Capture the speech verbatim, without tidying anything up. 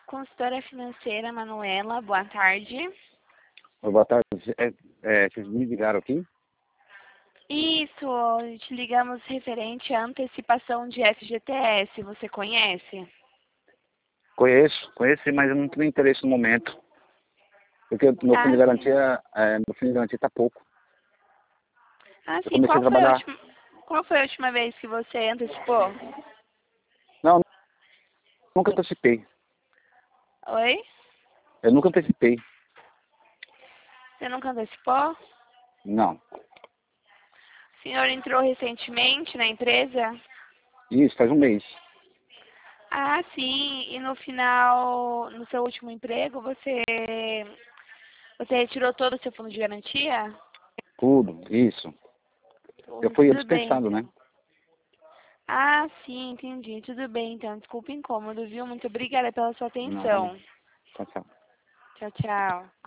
Consultora financeira Manuela, boa tarde. Oi, boa tarde. É, é, vocês me ligaram aqui? Isso, te ligamos referente à antecipação de F G T S, você conhece? Conheço, conheço, mas eu não tenho interesse no momento. Porque meu Ah, fundo de sim. garantia, é, meu fundo de garantia está pouco. Ah, Eu sim. comecei a Qual foi a trabalhar. última, qual foi a última vez que você antecipou? Não, nunca antecipei. Oi? Eu nunca antecipei. Você nunca antecipou? Não. O senhor entrou recentemente na empresa? Isso, faz um mês. Ah, sim. E no final, no seu último emprego, você, você retirou todo o seu fundo de garantia? Tudo, isso. Eu Tudo, fui tudo bem, dispensado, né? então. Ah, sim, entendi. Tudo bem, então. Desculpa o incômodo, viu? Muito obrigada pela sua Nada. atenção. Tchau, tchau. Tchau, tchau.